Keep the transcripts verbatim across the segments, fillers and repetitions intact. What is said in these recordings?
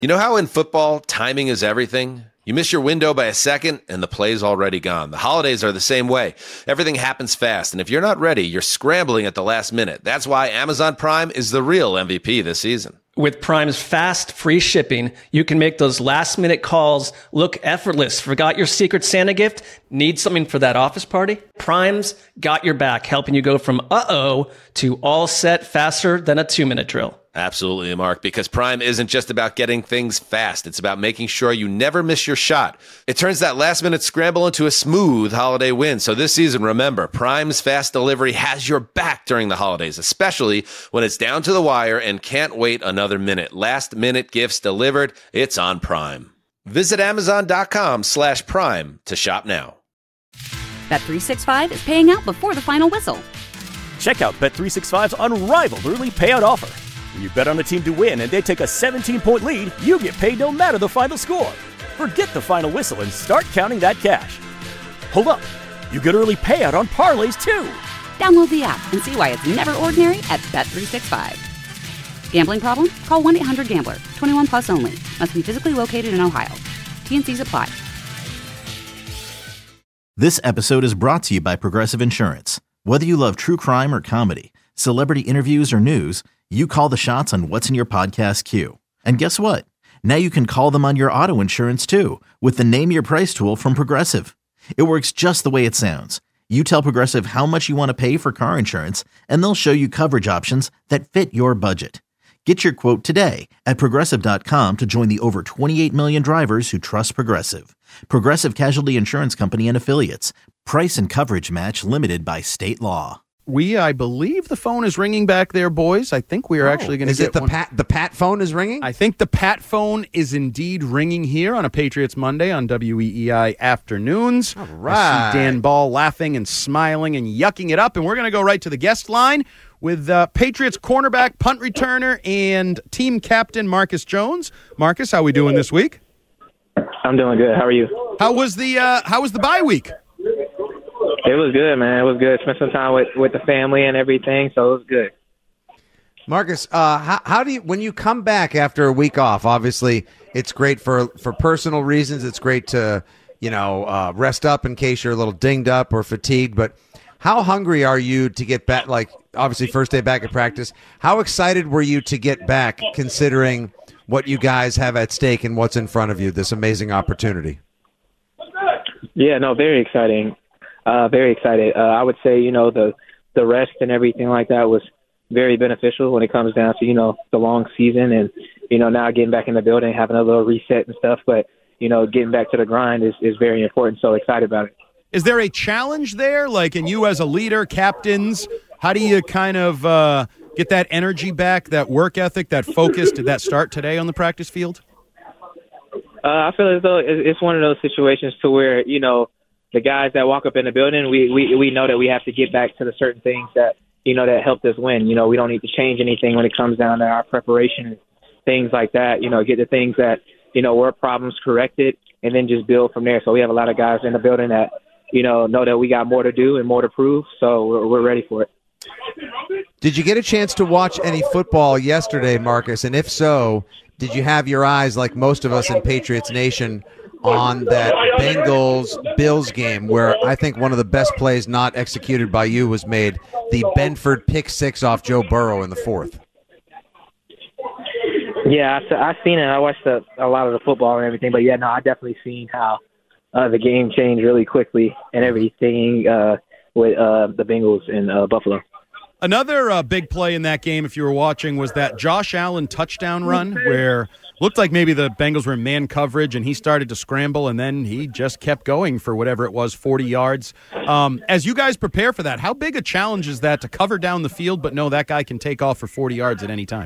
You know how in football, timing is everything? You miss your window by a second, and the play's already gone. The holidays are the same way. Everything happens fast, and if you're not ready, you're scrambling at the last minute. That's why Amazon Prime is the real M V P this season. With Prime's fast, free shipping, you can make those last-minute calls look effortless. Forgot your Secret Santa gift? Need something for that office party? Prime's got your back, helping you go from uh-oh to all set faster than a two-minute drill. Absolutely, Mark, because Prime isn't just about getting things fast. It's about making sure you never miss your shot. It turns that last-minute scramble into a smooth holiday win. So this season, remember, Prime's fast delivery has your back during the holidays, especially when it's down to the wire and can't wait another minute. Last-minute gifts delivered, it's on Prime. Visit Amazon.com slash Prime to shop now. Bet three sixty-five is paying out before the final whistle. Check out Bet three sixty-five's unrivaled early payout offer. When you bet on a team to win and they take a seventeen-point lead, you get paid no matter the final score. Forget the final whistle and start counting that cash. Hold up. You get early payout on parlays, too. Download the app and see why it's never ordinary at Bet three sixty-five. Gambling problem? Call one eight hundred gambler. twenty-one plus only. Must be physically located in Ohio. T and C's apply. This episode is brought to you by Progressive Insurance. Whether you love true crime or comedy, celebrity interviews or news, you call the shots on what's in your podcast queue. And guess what? Now you can call them on your auto insurance too with the Name Your Price tool from Progressive. It works just the way it sounds. You tell Progressive how much you want to pay for car insurance, and they'll show you coverage options that fit your budget. Get your quote today at Progressive dot com to join the over twenty-eight million drivers who trust Progressive. Progressive Casualty Insurance Company and Affiliates. Price and coverage match limited by state law. We, I believe the phone is ringing back there, boys. I think we are oh, actually going to get Is it the one. Pat, the Pat phone is ringing? I think the Pat phone is indeed ringing here on a Patriots Monday on W E E I Afternoons. All right. I see Dan Ball laughing and smiling and yucking it up, and we're going to go right to the guest line with uh, Patriots cornerback, punt returner, and team captain Marcus Jones. Marcus, how are we doing this week? I'm doing good. How are you? How was the uh, How was the bye week? It was good, man. It was good. Spent some time with, with the family and everything, so it was good. Marcus, uh, how, how do you when you come back after a week off? Obviously, it's great for for personal reasons. It's great to you know uh, rest up in case you're a little dinged up or fatigued. But how hungry are you to get back? Like obviously, first day back at practice. How excited were you to get back, considering what you guys have at stake and what's in front of you? This amazing opportunity. Yeah, no, very exciting. Uh, very excited. Uh, I would say, you know, the the rest and everything like that was very beneficial when it comes down to, you know, the long season and, you know, now getting back in the building, having a little reset and stuff. But, you know, getting back to the grind is, is very important. So excited about it. Is there a challenge there? Like, and you as a leader, captains, how do you kind of uh, get that energy back, that work ethic, that focus? Did that start today on the practice field? Uh, I feel as though it's one of those situations to where, you know, the guys that walk up in the building, we, we, we know that we have to get back to the certain things that, you know, that helped us win. You know, we don't need to change anything when it comes down to our preparation and things like that. You know, get the things that, you know, were problems corrected and then just build from there. So we have a lot of guys in the building that, you know, know that we got more to do and more to prove. So we're, we're ready for it. Did you get a chance to watch any football yesterday, Marcus? And if so, did you have your eyes, like most of us in Patriots Nation, on that Bengals-Bills game where I think one of the best plays not executed by you was made, the Benford pick six off Joe Burrow in the fourth? Yeah, I, I seen it. I watched the, a lot of the football and everything. But, yeah, no, I definitely seen how uh, the game changed really quickly and everything uh, with uh, the Bengals in uh, Buffalo. Another uh, big play in that game, if you were watching, was that Josh Allen touchdown run where looked like maybe the Bengals were in man coverage and he started to scramble and then he just kept going for whatever it was, forty yards. Um, as you guys prepare for that, how big a challenge is that to cover down the field but know that guy can take off for forty yards at any time?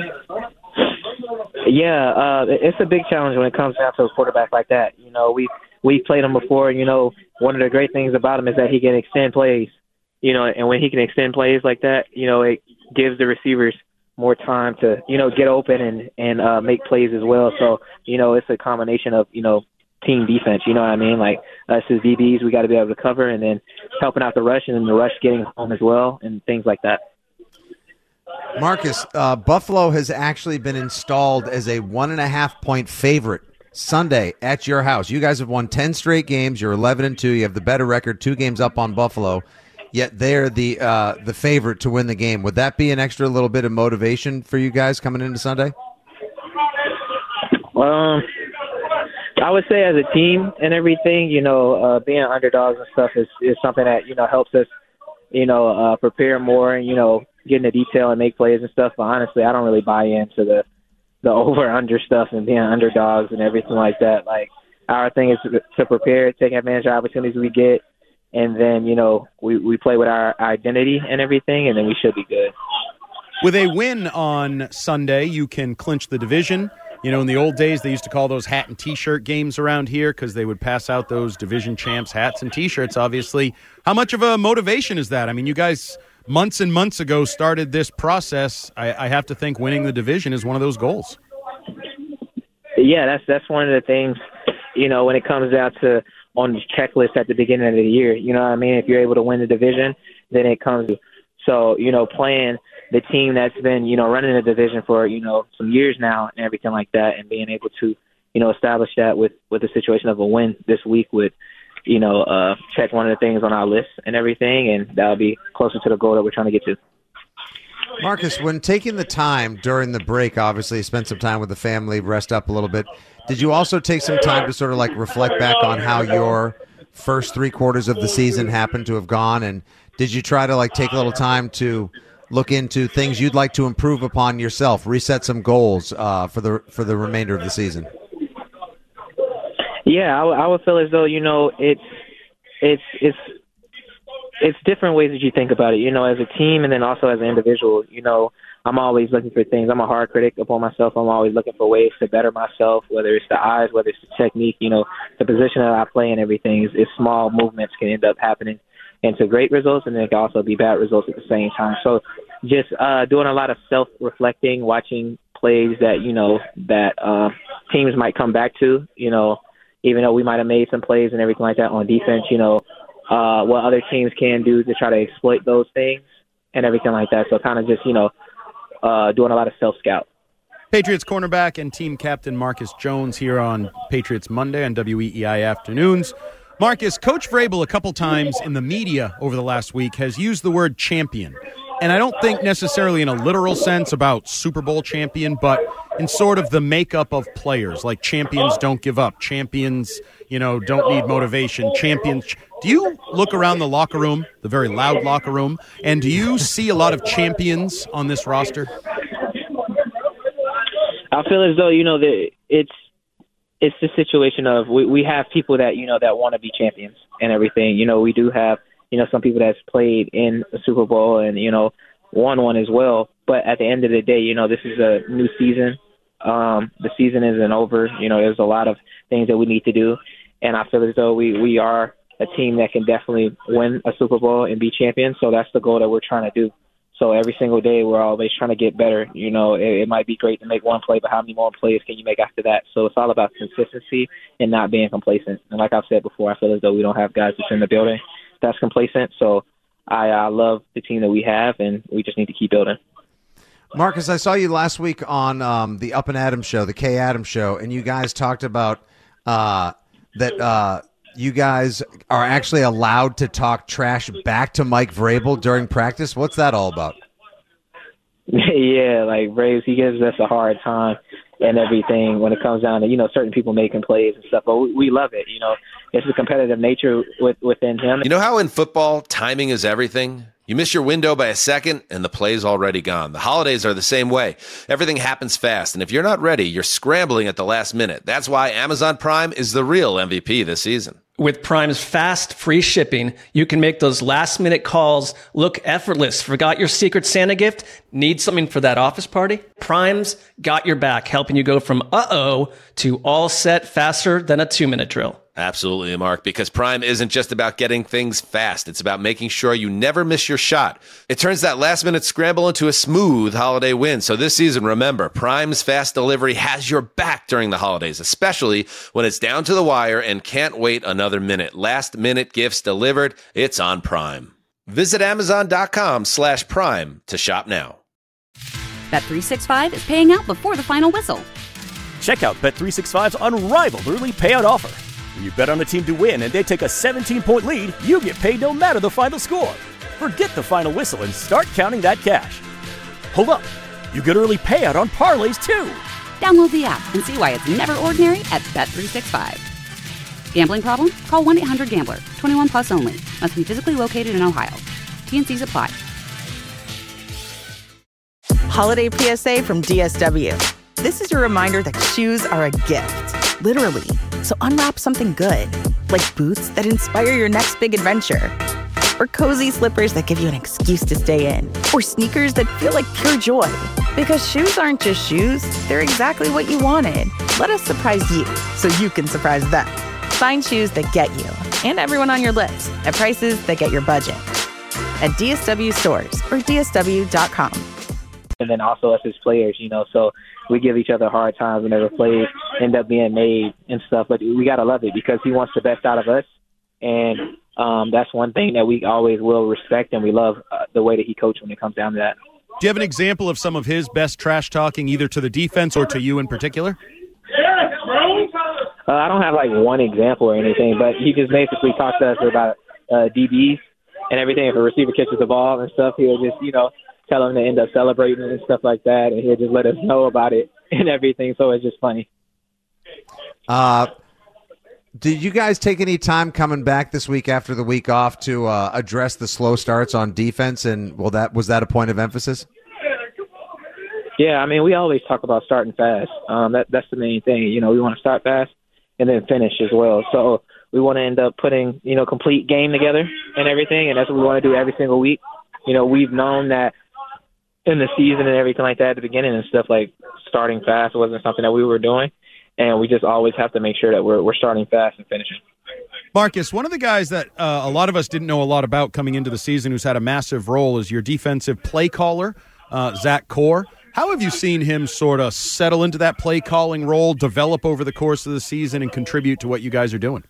Yeah, uh, it's a big challenge when it comes down to a quarterback like that. You know, we've, we've played him before. You know, one of the great things about him is that he can extend plays. You know, and when he can extend plays like that, you know, it gives the receivers more time to, you know, get open and, and uh, make plays as well. So, you know, it's a combination of, you know, team defense, you know what I mean? Like, us as D Bs, we got to be able to cover and then helping out the rush and then the rush getting home as well and things like that. Marcus, uh, Buffalo has actually been installed as a one and a half point favorite Sunday at your house. You guys have won ten straight games. You're eleven and two. You have the better record, two games up on Buffalo. Yet they're the uh, the favorite to win the game. Would that be an extra little bit of motivation for you guys coming into Sunday? Um, I would say as a team and everything, you know, uh, being underdogs and stuff is, is something that, you know, helps us, you know, uh, prepare more and, you know, get into detail and make plays and stuff. But honestly, I don't really buy into the, the over-under stuff and being underdogs and everything like that. Like, our thing is to, to prepare, take advantage of opportunities we get, and then, you know, we, we play with our identity and everything, and then we should be good. With a win on Sunday, you can clinch the division. You know, in the old days, they used to call those hat and T-shirt games around here because they would pass out those division champs hats and T-shirts, obviously. How much of a motivation is that? I mean, you guys months and months ago started this process. I, I have to think winning the division is one of those goals. Yeah, that's that's one of the things, you know, when it comes down to on the checklist at the beginning of the year. You know what I mean? If you're able to win the division, then it comes to. So, you know, playing the team that's been, you know, running the division for, you know, some years now and everything like that, and being able to, you know, establish that with, with the situation of a win this week would, you know, uh, check one of the things on our list and everything, and that'll be closer to the goal that we're trying to get to. Marcus, when taking the time during the break, obviously you spent some time with the family, rest up a little bit. Did you also take some time to sort of like reflect back on how your first three quarters of the season happened to have gone? And did you try to like take a little time to look into things you'd like to improve upon yourself, reset some goals uh, for the for the remainder of the season? Yeah, I, I would feel as though, you know, it's it's it's it's different ways that you think about it, you know, as a team and then also as an individual. You know, I'm always looking for things. I'm a hard critic upon myself. I'm always looking for ways to better myself, whether it's the eyes, whether it's the technique, you know, the position that I play and everything. Is, is small movements can end up happening into great results, and then it can also be bad results at the same time. So just uh, doing a lot of self-reflecting, watching plays that, you know, that uh, teams might come back to, you know, even though we might have made some plays and everything like that on defense, you know, uh, what other teams can do to try to exploit those things and everything like that. So kind of just, you know, uh, doing a lot of self-scout. Patriots cornerback and team captain Marcus Jones here on Patriots Monday on W E E I Afternoons. Marcus, Coach Vrabel a couple times in the media over the last week has used the word champion. And I don't think necessarily in a literal sense about Super Bowl champion, but in sort of the makeup of players, like champions don't give up, champions, you know, don't need motivation, champions. Do you look around the locker room, the very loud locker room, and do you see a lot of champions on this roster? I feel as though, you know, that it's it's the situation of we, we have people that, you know, that want to be champions and everything. You know, we do have, you know, some people that's played in the Super Bowl and, you know, won one as well. But at the end of the day, you know, this is a new season. Um, the season isn't over. You know, there's a lot of things that we need to do. And I feel as though we, we are a team that can definitely win a Super Bowl and be champions. So that's the goal that we're trying to do. So every single day we're always trying to get better. You know, it, it might be great to make one play, but how many more plays can you make after that? So it's all about consistency and not being complacent. And like I've said before, I feel as though we don't have guys that's in the building that's complacent. So I uh, love the team that we have, and we just need to keep building. Marcus, I saw you last week on um, the Up and Adams show, the Kay Adams show, and you guys talked about uh, that uh, you guys are actually allowed to talk trash back to Mike Vrabel during practice. What's that all about? Yeah, like Braves, he gives us a hard time and everything when it comes down to, you know, certain people making plays and stuff. But we, we love it. You know, it's the competitive nature with, within him. You know how in football, timing is everything? You miss your window by a second, and the play's already gone. The holidays are the same way. Everything happens fast, and if you're not ready, you're scrambling at the last minute. That's why Amazon Prime is the real M V P this season. With Prime's fast, free shipping, you can make those last-minute calls look effortless. Forgot your Secret Santa gift? Need something for that office party? Prime's got your back, helping you go from uh-oh to all set faster than a two-minute drill. Absolutely, Mark, because Prime isn't just about getting things fast. It's about making sure you never miss your shot. It turns that last-minute scramble into a smooth holiday win. So this season, remember, Prime's fast delivery has your back during the holidays, especially when it's down to the wire and can't wait another minute. Last-minute gifts delivered. It's on Prime. Visit Amazon.com slash Prime to shop now. Bet three sixty-five is paying out before the final whistle. Check out Bet three sixty-five's unrivaled early payout offer. When you bet on a team to win and they take a seventeen-point lead, you get paid no matter the final score. Forget the final whistle and start counting that cash. Hold up. You get early payout on parlays, too. Download the app and see why it's never ordinary at Bet three sixty-five. Gambling problem? Call one eight hundred gambler. twenty-one plus only. Must be physically located in Ohio. T N Cs apply. Holiday P S A from D S W. This is your reminder that shoes are a gift, literally. So unwrap something good, like boots that inspire your next big adventure, or cozy slippers that give you an excuse to stay in, or sneakers that feel like pure joy. Because shoes aren't just shoes, they're exactly what you wanted. Let us surprise you so you can surprise them. Find shoes that get you and everyone on your list at prices that get your budget. At D S W stores or D S W dot com. And then also us as players, you know, so we give each other hard times whenever plays end up being made and stuff. But we got to love it because he wants the best out of us. And um, that's one thing that we always will respect, and we love uh, the way that he coaches when it comes down to that. Do you have an example of some of his best trash talking, either to the defense or to you in particular? Uh, I don't have like one example or anything, but he just basically talks to us about uh, D Bs and everything. If a receiver catches the ball and stuff, he'll just, you know, tell him to end up celebrating and stuff like that, and he'll just let us know about it and everything. So it's just funny. Uh, did you guys take any time coming back this week after the week off to uh, address the slow starts on defense? And well, that was that a point of emphasis? Yeah, I mean, we always talk about starting fast. Um, that that's the main thing. You know, we want to start fast and then finish as well. So we want to end up putting, you know, complete game together and everything, and that's what we want to do every single week. You know, we've known that in the season and everything like that at the beginning and stuff, like starting fast wasn't something that we were doing, and we just always have to make sure that we're we're starting fast and finishing. Marcus, one of the guys that uh, a lot of us didn't know a lot about coming into the season who's had a massive role is your defensive play caller, uh, Zach Core. How have you seen him sort of settle into that play calling role, develop over the course of the season, and contribute to what you guys are doing?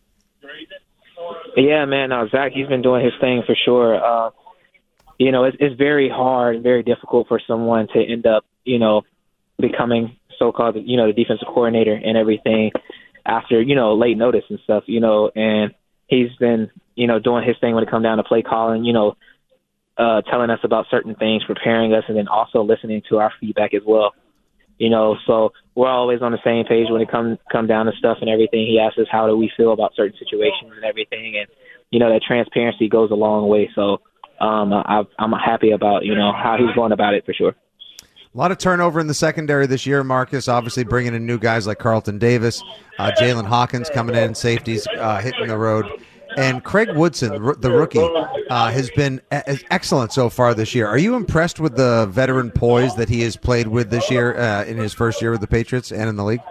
Yeah, man, uh, Zach, he's been doing his thing for sure. Uh, you know, it's, it's very hard and very difficult for someone to end up, you know, becoming so-called, you know, the defensive coordinator and everything after, you know, late notice and stuff, you know, and he's been, you know, doing his thing when it comes down to play calling, you know, uh, telling us about certain things, preparing us, and then also listening to our feedback as well. You know, so we're always on the same page when it comes come down to stuff and everything. He asks us how do we feel about certain situations and everything, and, you know, that transparency goes a long way. So um, I, I'm happy about, you know, how he's going about it for sure. A lot of turnover in the secondary this year, Marcus, obviously bringing in new guys like Carlton Davis, uh, Jalen Hawkins coming in, safeties uh, hitting the road. And Craig Woodson, the rookie, uh, has been a- excellent so far this year. Are you impressed with the veteran poise that he has played with this year uh, in his first year with the Patriots and in the league?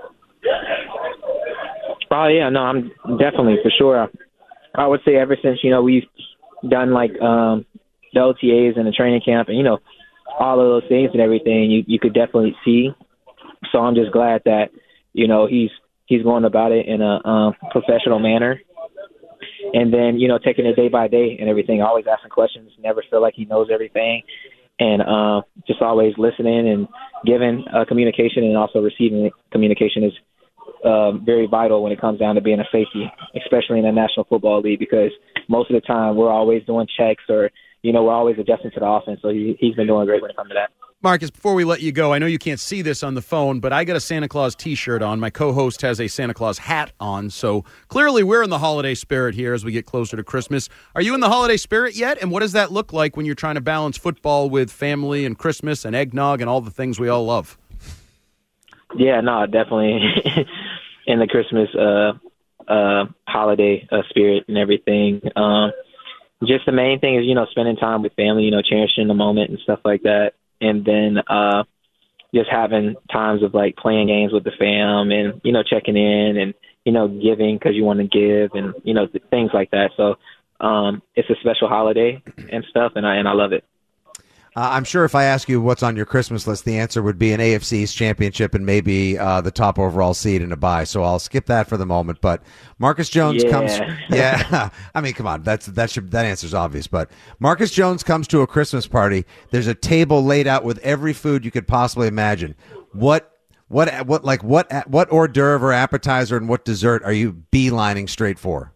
Oh, yeah, no, I'm definitely, for sure. I would say ever since, you know, we've done, like, um, the O T As and the training camp and, you know, all of those things and everything, you, you could definitely see. So I'm just glad that, you know, he's he's going about it in a um, professional manner. And then, you know, taking it day by day and everything, always asking questions, never feel like he knows everything, and uh, just always listening and giving uh, communication and also receiving communication is uh, very vital when it comes down to being a safety, especially in the National Football League, because most of the time we're always doing checks or, you know, we're always adjusting to the offense. So he, he's been doing great when it comes to that. Marcus, before we let you go, I know you can't see this on the phone, but I got a Santa Claus T-shirt on. My co-host has a Santa Claus hat on, so clearly we're in the holiday spirit here as we get closer to Christmas. Are you in the holiday spirit yet? And what does that look like when you're trying to balance football with family and Christmas and eggnog and all the things we all love? Yeah, no, definitely in the Christmas uh, uh, holiday uh, spirit and everything. Um, just the main thing is, you know, spending time with family, you know, cherishing the moment and stuff like that. And then uh, just having times of, like, playing games with the fam and, you know, checking in and, you know, giving because you want to give and, you know, th- things like that. So um, it's a special holiday and stuff, and I and I love it. Uh, I'm sure if I ask you what's on your Christmas list, the answer would be an A F C East championship and maybe uh, the top overall seed in a bye. So I'll skip that for the moment. But Marcus Jones yeah. comes. Yeah, I mean, come on, that's that should that answer's obvious. But Marcus Jones comes to a Christmas party. There's a table laid out with every food you could possibly imagine. What? What? What? Like what? What hors d'oeuvre or appetizer and what dessert are you beelining straight for?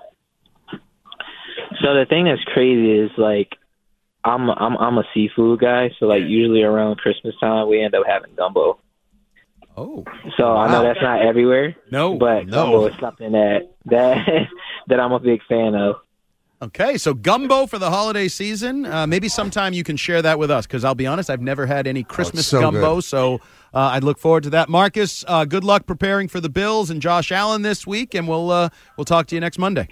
So the thing that's crazy is like. I'm I'm I'm a seafood guy, so like usually around Christmas time we end up having gumbo. Oh, so wow. I know that's not everywhere. No, but no. gumbo is something that that that I'm a big fan of. Okay, so gumbo for the holiday season. Uh, maybe sometime you can share that with us because I'll be honest, I've never had any Christmas oh, so gumbo, good. so uh, I'd look forward to that. Marcus, uh, good luck preparing for the Bills and Josh Allen this week, and we'll uh, we'll talk to you next Monday.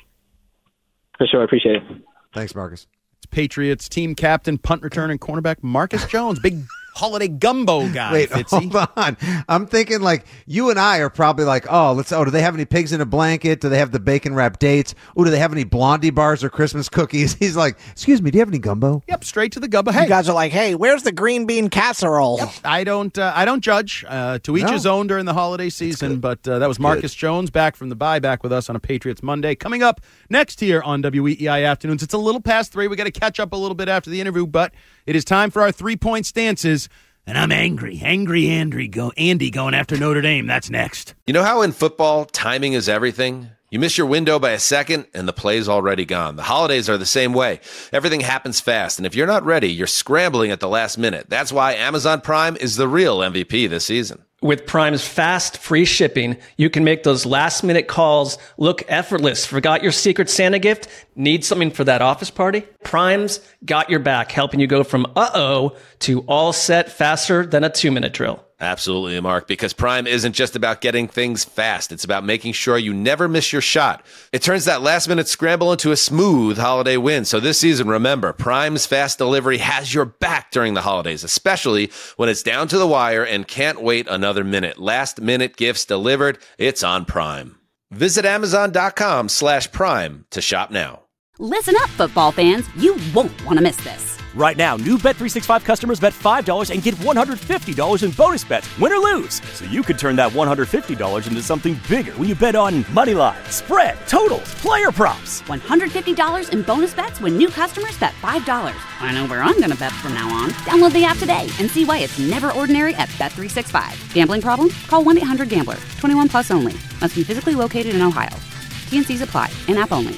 For sure, I appreciate it. Thanks, Marcus. Patriots team captain, punt return, and cornerback Marcus Jones. Big holiday gumbo guy. Wait, Fitzy. hold on. I'm thinking like you and I are probably like, oh, let's. Oh, do they have any pigs in a blanket? Do they have the bacon wrapped dates? Oh, do they have any Blondie bars or Christmas cookies? He's like, excuse me, do you have any gumbo? Yep, straight to the gumbo. Hey, you guys are like, hey, where's the green bean casserole? Yep, I don't. Uh, I don't judge. Uh, to each No. his own during the holiday season. But uh, that was Marcus good. Jones back from the bye, back with us on a Patriots Monday. Coming up next here on W E E I Afternoons. It's a little past three. We got to catch up a little bit after the interview, but it is time for our three point stances. And I'm angry, angry Andy, go, Andy going after Notre Dame. That's next. You know how in football, timing is everything? You miss your window by a second, and the play's already gone. The holidays are the same way. Everything happens fast, and if you're not ready, you're scrambling at the last minute. That's why Amazon Prime is the real M V P this season. With Prime's fast, free shipping, you can make those last-minute calls look effortless. Forgot your Secret Santa gift? Need something for that office party? Prime's got your back, helping you go from uh-oh to all set faster than a two-minute drill. Absolutely, Mark, because Prime isn't just about getting things fast. It's about making sure you never miss your shot. It turns that last-minute scramble into a smooth holiday win. So this season, remember, Prime's fast delivery has your back during the holidays, especially when it's down to the wire and can't wait another minute. Last-minute gifts delivered. It's on Prime. Visit Amazon.com slash Prime to shop now. Listen up, football fans. You won't want to miss this. Right now, new Bet three sixty-five customers bet five dollars and get one hundred fifty dollars in bonus bets, win or lose. So you could turn that one hundred fifty dollars into something bigger when you bet on money line, spread, totals, player props. one hundred fifty dollars in bonus bets when new customers bet five dollars. I know where I'm going to bet from now on. Download the app today and see why it's never ordinary at Bet three sixty-five. Gambling problem? Call one eight hundred gambler. twenty-one plus only. Must be physically located in Ohio. T N Cs apply. In-app only.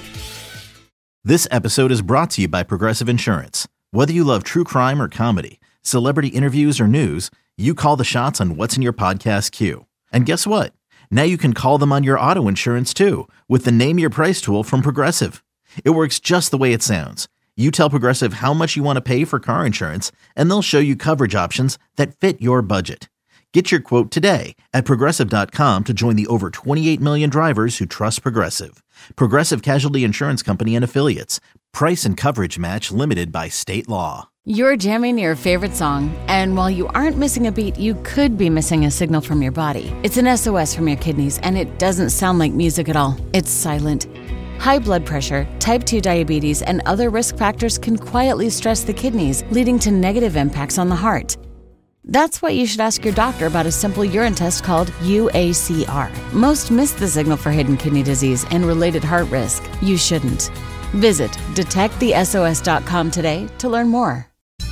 This episode is brought to you by Progressive Insurance. Whether you love true crime or comedy, celebrity interviews or news, you call the shots on what's in your podcast queue. And guess what? Now you can call them on your auto insurance too with the Name Your Price tool from Progressive. It works just the way it sounds. You tell Progressive how much you want to pay for car insurance, and they'll show you coverage options that fit your budget. Get your quote today at Progressive dot com to join the over twenty-eight million drivers who trust Progressive. Progressive Casualty Insurance Company and Affiliates. Price and coverage match limited by state law. You're jamming your favorite song, and while you aren't missing a beat, you could be missing a signal from your body. It's an S O S from your kidneys, and it doesn't sound like music at all. It's silent. High blood pressure, type two diabetes, and other risk factors can quietly stress the kidneys, leading to negative impacts on the heart. That's why you should ask your doctor about a simple urine test called U A C R. Most miss the signal for hidden kidney disease and related heart risk. You shouldn't. Visit detect the S O S dot com today to learn more.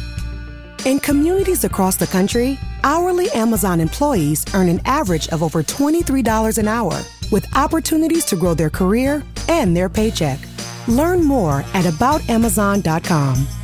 In communities across the country, hourly Amazon employees earn an average of over twenty-three dollars an hour, with opportunities to grow their career and their paycheck. Learn more at about amazon dot com.